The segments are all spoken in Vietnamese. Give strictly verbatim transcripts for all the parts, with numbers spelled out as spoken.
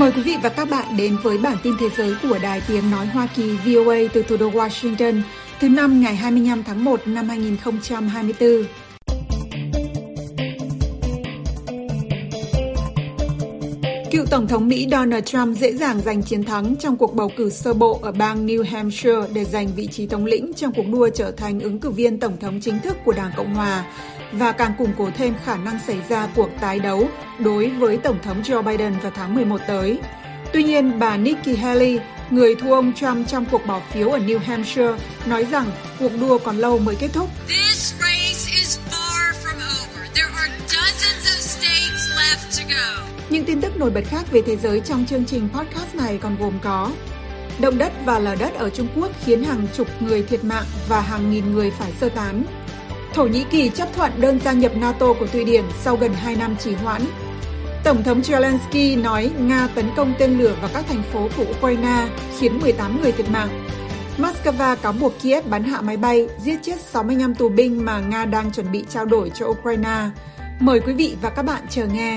Mời quý vị và các bạn đến với bản tin thế giới của Đài Tiếng Nói Hoa Kỳ vê o a từ thủ đô Washington thứ năm ngày hai mươi lăm tháng một năm hai nghìn không trăm hai mươi tư. Cựu Tổng thống Mỹ Donald Trump dễ dàng giành chiến thắng trong cuộc bầu cử sơ bộ ở bang New Hampshire để giành vị trí thống lĩnh trong cuộc đua trở thành ứng cử viên tổng thống chính thức của Đảng Cộng Hòa và càng củng cố thêm khả năng xảy ra cuộc tái đấu đối với Tổng thống Joe Biden vào tháng mười một tới. Tuy nhiên, bà Nikki Haley, người thua ông Trump trong cuộc bỏ phiếu ở New Hampshire, nói rằng cuộc đua còn lâu mới kết thúc. Những tin tức nổi bật khác về thế giới trong chương trình podcast này còn gồm có: động đất và lở đất ở Trung Quốc khiến hàng chục người thiệt mạng và hàng nghìn người phải sơ tán. Thổ Nhĩ Kỳ chấp thuận đơn gia nhập NATO của Thụy Điển sau gần hai năm trì hoãn. Tổng thống Zelensky nói Nga tấn công tên lửa vào các thành phố của Ukraine khiến mười tám người thiệt mạng. Moscow cáo buộc Kiev bắn hạ máy bay, giết chết sáu mươi lăm tù binh mà Nga đang chuẩn bị trao đổi cho Ukraine. Mời quý vị và các bạn chờ nghe.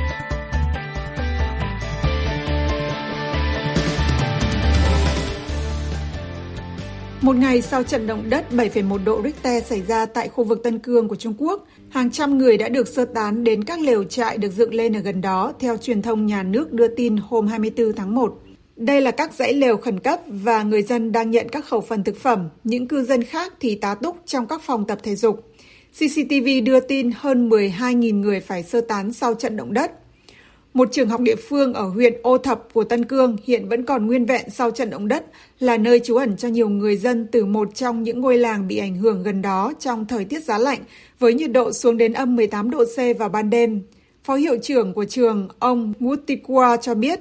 Một ngày sau trận động đất bảy phẩy một độ Richter xảy ra tại khu vực Tân Cương của Trung Quốc, hàng trăm người đã được sơ tán đến các lều trại được dựng lên ở gần đó, theo truyền thông nhà nước đưa tin hôm hai mươi tư tháng một. Đây là các dãy lều khẩn cấp và người dân đang nhận các khẩu phần thực phẩm, những cư dân khác thì tá túc trong các phòng tập thể dục. xê xê tê vê đưa tin hơn mười hai nghìn người phải sơ tán sau trận động đất. Một trường học địa phương ở huyện Ô Thập của Tân Cương hiện vẫn còn nguyên vẹn sau trận động đất, là nơi trú ẩn cho nhiều người dân từ một trong những ngôi làng bị ảnh hưởng gần đó trong thời tiết giá lạnh, với nhiệt độ xuống đến âm mười tám độ C vào ban đêm. Phó hiệu trưởng của trường, ông Wu Tikwa cho biết,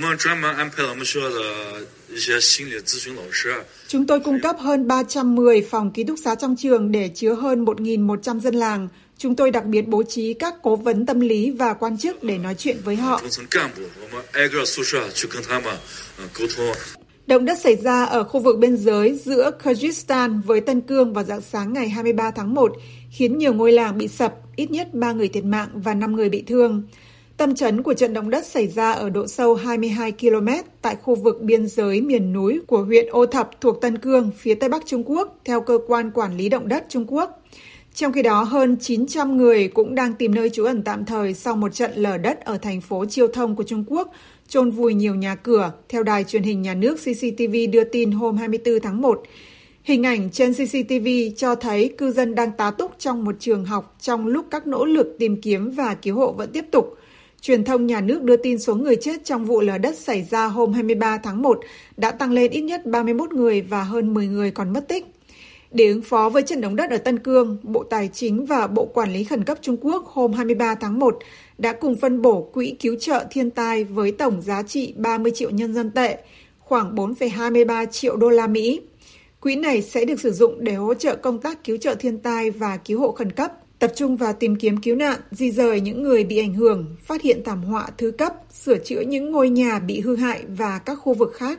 chúng tôi cung cấp hơn ba trăm mười phòng ký túc xá trong trường để chứa hơn một nghìn một trăm dân làng. Chúng tôi đặc biệt bố trí các cố vấn tâm lý và quan chức để nói chuyện với họ. Động đất xảy ra ở khu vực biên giới giữa Kyrgyzstan với Tân Cương vào rạng sáng ngày hai mươi ba tháng một, khiến nhiều ngôi làng bị sập, ít nhất ba người thiệt mạng và năm người bị thương. Tâm chấn của trận động đất xảy ra ở độ sâu hai mươi hai ki lô mét tại khu vực biên giới miền núi của huyện Ô Thập thuộc Tân Cương, phía tây bắc Trung Quốc, theo cơ quan quản lý động đất Trung Quốc. Trong khi đó, hơn chín trăm người cũng đang tìm nơi trú ẩn tạm thời sau một trận lở đất ở thành phố Chiêu Thông của Trung Quốc, chôn vùi nhiều nhà cửa, theo đài truyền hình nhà nước xê xê tê vê đưa tin hôm hai mươi tư tháng một. Hình ảnh trên xê xê tê vê cho thấy cư dân đang tá túc trong một trường học trong lúc các nỗ lực tìm kiếm và cứu hộ vẫn tiếp tục. Truyền thông nhà nước đưa tin số người chết trong vụ lở đất xảy ra hôm hai mươi ba tháng một đã tăng lên ít nhất ba mươi mốt người và hơn mười người còn mất tích. Để ứng phó với trận động đất ở Tân Cương, Bộ Tài chính và Bộ Quản lý Khẩn cấp Trung Quốc hôm hai mươi ba tháng một đã cùng phân bổ quỹ cứu trợ thiên tai với tổng giá trị ba mươi triệu nhân dân tệ, khoảng bốn phẩy hai mươi ba triệu đô la Mỹ. Quỹ này sẽ được sử dụng để hỗ trợ công tác cứu trợ thiên tai và cứu hộ khẩn cấp, tập trung vào tìm kiếm cứu nạn, di dời những người bị ảnh hưởng, phát hiện thảm họa thứ cấp, sửa chữa những ngôi nhà bị hư hại và các khu vực khác.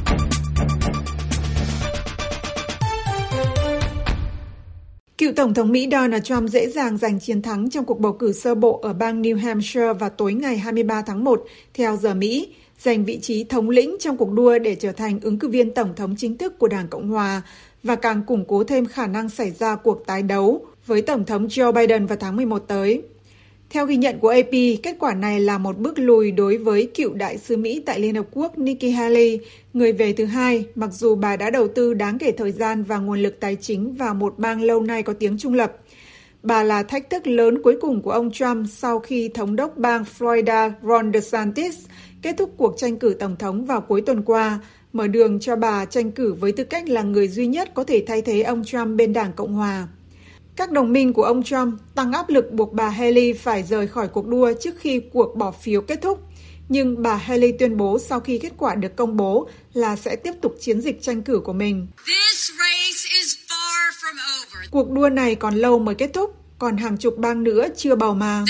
Cựu Tổng thống Mỹ Donald Trump dễ dàng giành chiến thắng trong cuộc bầu cử sơ bộ ở bang New Hampshire vào tối ngày hai mươi ba tháng một, theo giờ Mỹ, giành vị trí thống lĩnh trong cuộc đua để trở thành ứng cử viên tổng thống chính thức của Đảng Cộng Hòa và càng củng cố thêm khả năng xảy ra cuộc tái đấu với Tổng thống Joe Biden vào tháng mười một tới. Theo ghi nhận của a pê, kết quả này là một bước lùi đối với cựu đại sứ Mỹ tại Liên Hợp Quốc Nikki Haley, người về thứ hai, mặc dù bà đã đầu tư đáng kể thời gian và nguồn lực tài chính vào một bang lâu nay có tiếng trung lập. Bà là thách thức lớn cuối cùng của ông Trump sau khi thống đốc bang Florida Ron DeSantis kết thúc cuộc tranh cử tổng thống vào cuối tuần qua, mở đường cho bà tranh cử với tư cách là người duy nhất có thể thay thế ông Trump bên Đảng Cộng Hòa. Các đồng minh của ông Trump tăng áp lực buộc bà Haley phải rời khỏi cuộc đua trước khi cuộc bỏ phiếu kết thúc. Nhưng bà Haley tuyên bố sau khi kết quả được công bố là sẽ tiếp tục chiến dịch tranh cử của mình. Cuộc đua này còn lâu mới kết thúc, còn hàng chục bang nữa chưa bầu mà.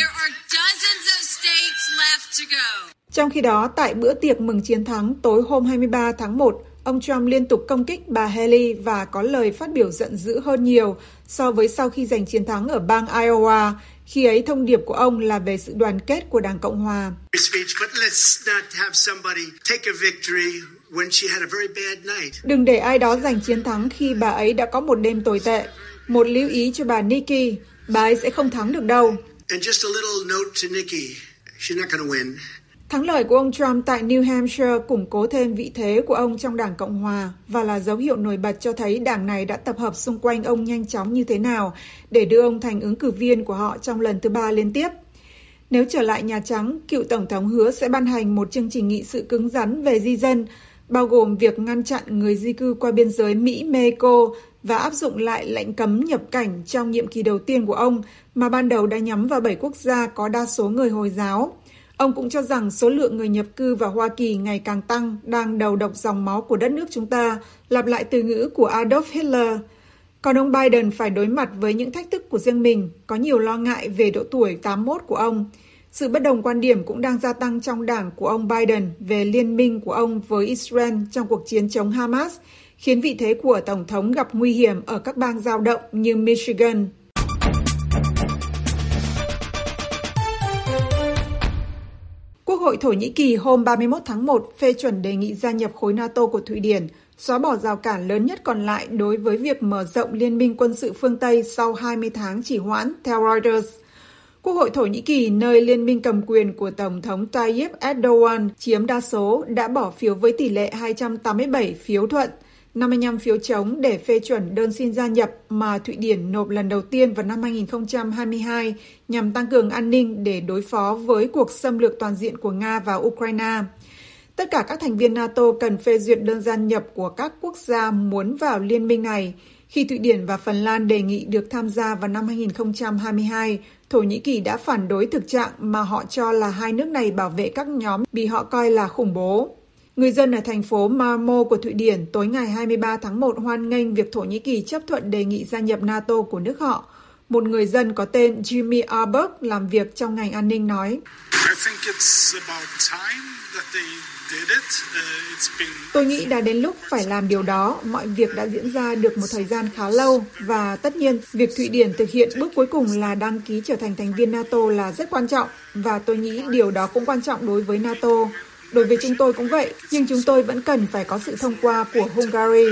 Trong khi đó, tại bữa tiệc mừng chiến thắng tối hôm hai mươi ba tháng một, ông Trump liên tục công kích bà Haley và có lời phát biểu giận dữ hơn nhiều so với sau khi giành chiến thắng ở bang Iowa. Khi ấy, thông điệp của ông là về sự đoàn kết của Đảng Cộng Hòa. Đừng để ai đó giành chiến thắng khi bà ấy đã có một đêm tồi tệ. Một lưu ý cho bà Nikki, bà ấy sẽ không thắng được đâu. Thắng lợi của ông Trump tại New Hampshire củng cố thêm vị thế của ông trong Đảng Cộng Hòa và là dấu hiệu nổi bật cho thấy đảng này đã tập hợp xung quanh ông nhanh chóng như thế nào để đưa ông thành ứng cử viên của họ trong lần thứ ba liên tiếp. Nếu trở lại Nhà Trắng, cựu Tổng thống hứa sẽ ban hành một chương trình nghị sự cứng rắn về di dân, bao gồm việc ngăn chặn người di cư qua biên giới Mỹ-Mexico và áp dụng lại lệnh cấm nhập cảnh trong nhiệm kỳ đầu tiên của ông mà ban đầu đã nhắm vào bảy quốc gia có đa số người Hồi giáo. Ông cũng cho rằng số lượng người nhập cư vào Hoa Kỳ ngày càng tăng, đang đầu độc dòng máu của đất nước chúng ta, lặp lại từ ngữ của Adolf Hitler. Còn ông Biden phải đối mặt với những thách thức của riêng mình, có nhiều lo ngại về độ tuổi tám mươi mốt của ông. Sự bất đồng quan điểm cũng đang gia tăng trong đảng của ông Biden về liên minh của ông với Israel trong cuộc chiến chống Hamas, khiến vị thế của Tổng thống gặp nguy hiểm ở các bang dao động như Michigan. Quốc hội Thổ Nhĩ Kỳ hôm ba mươi mốt tháng một phê chuẩn đề nghị gia nhập khối NATO của Thụy Điển, xóa bỏ rào cản lớn nhất còn lại đối với việc mở rộng liên minh quân sự phương Tây sau hai mươi tháng trì hoãn, theo Reuters. Quốc hội Thổ Nhĩ Kỳ, nơi liên minh cầm quyền của Tổng thống Tayyip Erdogan chiếm đa số, đã bỏ phiếu với tỷ lệ hai trăm tám mươi bảy phiếu thuận, năm mươi lăm phiếu chống để phê chuẩn đơn xin gia nhập mà Thụy Điển nộp lần đầu tiên vào năm hai nghìn không trăm hai mươi hai nhằm tăng cường an ninh để đối phó với cuộc xâm lược toàn diện của Nga vào Ukraine. Tất cả các thành viên NATO cần phê duyệt đơn gia nhập của các quốc gia muốn vào liên minh này. Khi Thụy Điển và Phần Lan đề nghị được tham gia vào năm hai nghìn không trăm hai mươi hai, Thổ Nhĩ Kỳ đã phản đối thực trạng mà họ cho là hai nước này bảo vệ các nhóm bị họ coi là khủng bố. Người dân ở thành phố Malmö của Thụy Điển tối ngày hai mươi ba tháng một hoan nghênh việc Thổ Nhĩ Kỳ chấp thuận đề nghị gia nhập NATO của nước họ. Một người dân có tên Jimmy Arberg làm việc trong ngành an ninh nói: Tôi nghĩ đã đến lúc phải làm điều đó. Mọi việc đã diễn ra được một thời gian khá lâu và tất nhiên việc Thụy Điển thực hiện bước cuối cùng là đăng ký trở thành thành viên NATO là rất quan trọng và tôi nghĩ điều đó cũng quan trọng đối với NATO. Đối với chúng tôi cũng vậy, nhưng chúng tôi vẫn cần phải có sự thông qua của Hungary.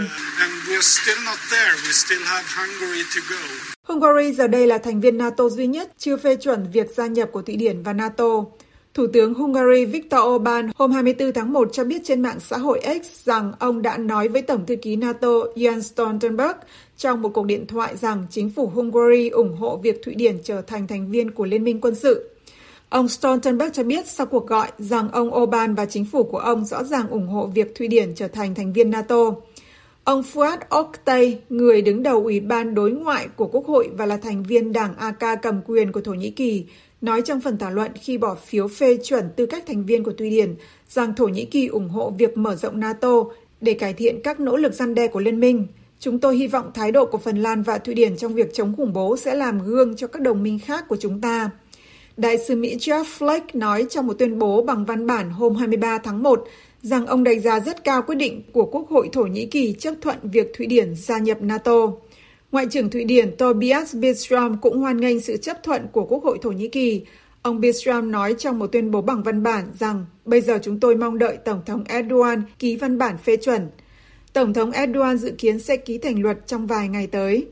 Hungary giờ đây là thành viên NATO duy nhất chưa phê chuẩn việc gia nhập của Thụy Điển vào NATO. Thủ tướng Hungary Viktor Orbán hôm hai mươi tư tháng một cho biết trên mạng xã hội X rằng ông đã nói với Tổng thư ký NATO Jens Stoltenberg trong một cuộc điện thoại rằng chính phủ Hungary ủng hộ việc Thụy Điển trở thành thành viên của Liên minh quân sự. Ông Stoltenberg cho biết sau cuộc gọi rằng ông Orbán và chính phủ của ông rõ ràng ủng hộ việc Thụy Điển trở thành thành viên NATO. Ông Fuat Oktay, người đứng đầu Ủy ban Đối ngoại của Quốc hội và là thành viên đảng a ca cầm quyền của Thổ Nhĩ Kỳ, nói trong phần thảo luận khi bỏ phiếu phê chuẩn tư cách thành viên của Thụy Điển rằng Thổ Nhĩ Kỳ ủng hộ việc mở rộng NATO để cải thiện các nỗ lực răn đe của Liên minh. Chúng tôi hy vọng thái độ của Phần Lan và Thụy Điển trong việc chống khủng bố sẽ làm gương cho các đồng minh khác của chúng ta. Đại sứ Mỹ Jeff Flake nói trong một tuyên bố bằng văn bản hôm hai mươi ba tháng một rằng ông đánh giá rất cao quyết định của Quốc hội Thổ Nhĩ Kỳ chấp thuận việc Thụy Điển gia nhập NATO. Ngoại trưởng Thụy Điển Tobias Billström cũng hoan nghênh sự chấp thuận của Quốc hội Thổ Nhĩ Kỳ. Ông Billström nói trong một tuyên bố bằng văn bản rằng bây giờ chúng tôi mong đợi Tổng thống Erdogan ký văn bản phê chuẩn. Tổng thống Erdogan dự kiến sẽ ký thành luật trong vài ngày tới.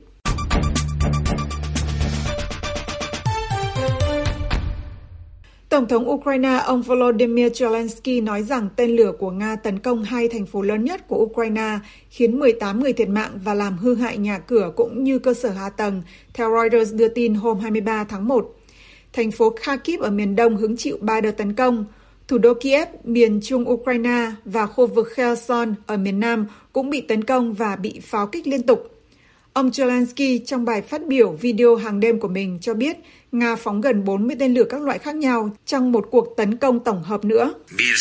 Tổng thống Ukraine ông Volodymyr Zelensky nói rằng tên lửa của Nga tấn công hai thành phố lớn nhất của Ukraine, khiến mười tám người thiệt mạng và làm hư hại nhà cửa cũng như cơ sở hạ tầng, theo Reuters đưa tin hôm hai mươi ba tháng một. Thành phố Kharkiv ở miền đông hứng chịu ba đợt tấn công. Thủ đô Kiev, miền trung Ukraine và khu vực Kherson ở miền nam cũng bị tấn công và bị pháo kích liên tục. Ông Zelensky trong bài phát biểu video hàng đêm của mình cho biết Nga phóng gần bốn mươi tên lửa các loại khác nhau trong một cuộc tấn công tổng hợp nữa.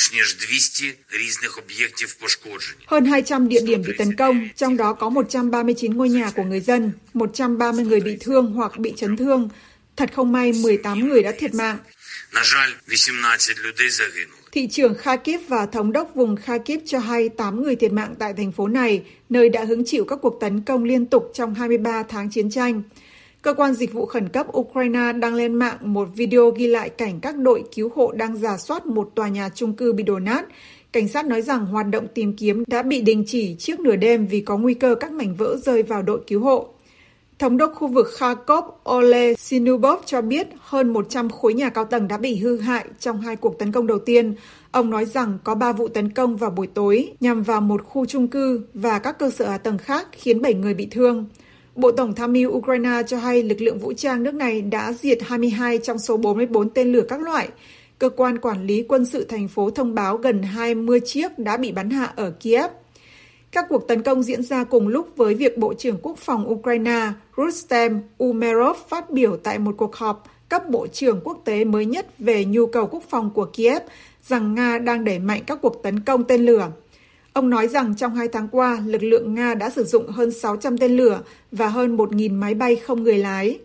Hơn hai trăm địa điểm bị tấn công, trong đó có một trăm ba mươi chín ngôi nhà của người dân, một trăm ba mươi người bị thương hoặc bị chấn thương. Thật không may, mười tám người đã thiệt mạng. Thị trưởng Kharkiv và thống đốc vùng Kharkiv cho hay tám người thiệt mạng tại thành phố này, nơi đã hứng chịu các cuộc tấn công liên tục trong hai mươi ba tháng chiến tranh. Cơ quan dịch vụ khẩn cấp Ukraine đăng lên mạng một video ghi lại cảnh các đội cứu hộ đang rà soát một tòa nhà chung cư bị đổ nát. Cảnh sát nói rằng hoạt động tìm kiếm đã bị đình chỉ trước nửa đêm vì có nguy cơ các mảnh vỡ rơi vào đội cứu hộ. Thống đốc khu vực Kharkov Ole Sinubov cho biết hơn một trăm khối nhà cao tầng đã bị hư hại trong hai cuộc tấn công đầu tiên. Ông nói rằng có ba vụ tấn công vào buổi tối nhằm vào một khu chung cư và các cơ sở hạ tầng khác khiến bảy người bị thương. Bộ Tổng tham mưu Ukraine cho hay lực lượng vũ trang nước này đã diệt hai mươi hai trong số bốn mươi bốn tên lửa các loại. Cơ quan quản lý quân sự thành phố thông báo gần hai mươi chiếc đã bị bắn hạ ở Kiev. Các cuộc tấn công diễn ra cùng lúc với việc Bộ trưởng Quốc phòng Ukraine Rustem Umerov phát biểu tại một cuộc họp cấp bộ trưởng quốc tế mới nhất về nhu cầu quốc phòng của Kiev rằng Nga đang đẩy mạnh các cuộc tấn công tên lửa. Ông nói rằng trong hai tháng qua, lực lượng Nga đã sử dụng hơn sáu trăm tên lửa và hơn một nghìn máy bay không người lái.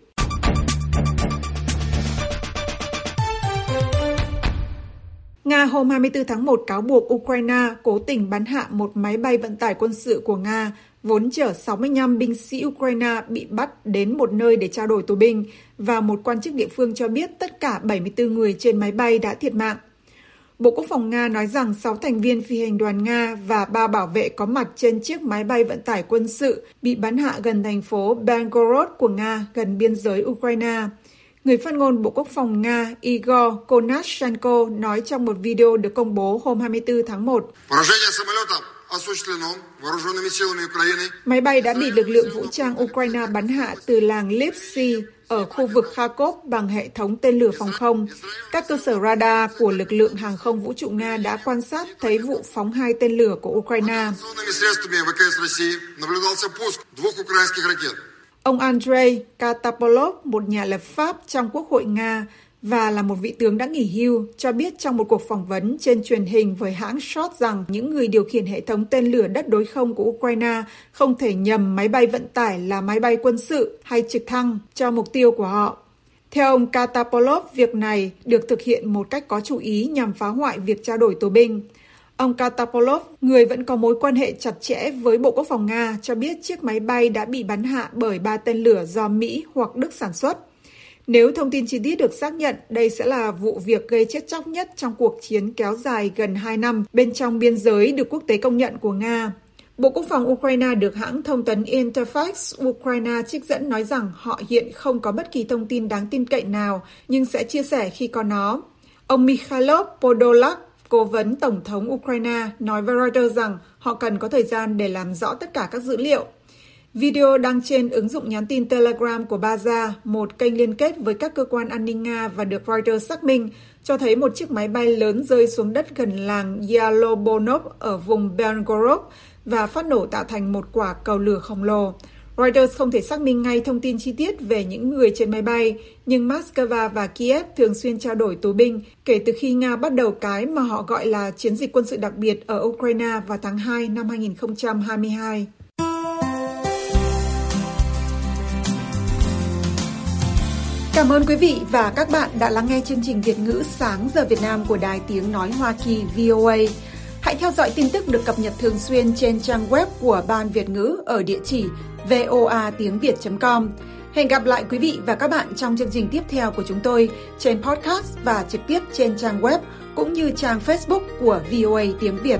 Nga hôm hai mươi tư tháng một cáo buộc Ukraine cố tình bắn hạ một máy bay vận tải quân sự của Nga, vốn chở sáu mươi lăm binh sĩ Ukraine bị bắt đến một nơi để trao đổi tù binh, và một quan chức địa phương cho biết tất cả bảy mươi tư người trên máy bay đã thiệt mạng. Bộ Quốc phòng Nga nói rằng sáu thành viên phi hành đoàn Nga và ba bảo vệ có mặt trên chiếc máy bay vận tải quân sự bị bắn hạ gần thành phố Belgorod của Nga, gần biên giới Ukraine. Người phát ngôn Bộ Quốc phòng Nga Igor Konashenko nói trong một video được công bố hôm hai mươi tư tháng một. Máy bay đã bị lực lượng vũ trang Ukraine bắn hạ từ làng Lipsy ở khu vực Kharkov bằng hệ thống tên lửa phòng không. Các cơ sở radar của lực lượng hàng không vũ trụ Nga đã quan sát thấy vụ phóng hai tên lửa của Ukraine. Ông Andrei Katapolov, một nhà lập pháp trong Quốc hội Nga và là một vị tướng đã nghỉ hưu, cho biết trong một cuộc phỏng vấn trên truyền hình với hãng SHOT rằng những người điều khiển hệ thống tên lửa đất đối không của Ukraine không thể nhầm máy bay vận tải là máy bay quân sự hay trực thăng cho mục tiêu của họ. Theo ông Katapolov, việc này được thực hiện một cách có chủ ý nhằm phá hoại việc trao đổi tù binh. Ông Katapolov, người vẫn có mối quan hệ chặt chẽ với Bộ Quốc phòng Nga, cho biết chiếc máy bay đã bị bắn hạ bởi ba tên lửa do Mỹ hoặc Đức sản xuất. Nếu thông tin chi tiết được xác nhận, đây sẽ là vụ việc gây chết chóc nhất trong cuộc chiến kéo dài gần hai năm bên trong biên giới được quốc tế công nhận của Nga. Bộ Quốc phòng Ukraine được hãng thông tấn Interfax Ukraine trích dẫn nói rằng họ hiện không có bất kỳ thông tin đáng tin cậy nào, nhưng sẽ chia sẻ khi có nó. Ông Mikhailo Podolak, cố vấn Tổng thống Ukraine, nói với Reuters rằng họ cần có thời gian để làm rõ tất cả các dữ liệu. Video đăng trên ứng dụng nhắn tin Telegram của Baza, một kênh liên kết với các cơ quan an ninh Nga và được Reuters xác minh, cho thấy một chiếc máy bay lớn rơi xuống đất gần làng Yalobonov ở vùng Belgorod và phát nổ tạo thành một quả cầu lửa khổng lồ. Reuters không thể xác minh ngay thông tin chi tiết về những người trên máy bay, nhưng Moscow và Kiev thường xuyên trao đổi tù binh kể từ khi Nga bắt đầu cái mà họ gọi là chiến dịch quân sự đặc biệt ở Ukraine vào tháng hai năm hai nghìn không trăm hai mươi hai. Cảm ơn quý vị và các bạn đã lắng nghe chương trình Việt ngữ Sáng giờ Việt Nam của Đài Tiếng Nói Hoa Kỳ vê o a. Hãy theo dõi tin tức được cập nhật thường xuyên trên trang web của Ban Việt ngữ ở địa chỉ voa tiếng việt chấm com. Hẹn gặp lại quý vị và các bạn trong chương trình tiếp theo của chúng tôi trên podcast và trực tiếp trên trang web cũng như trang Facebook của vê o a Tiếng Việt.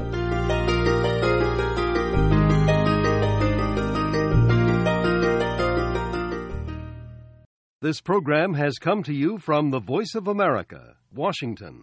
This program has come to you from the Voice of America, Washington.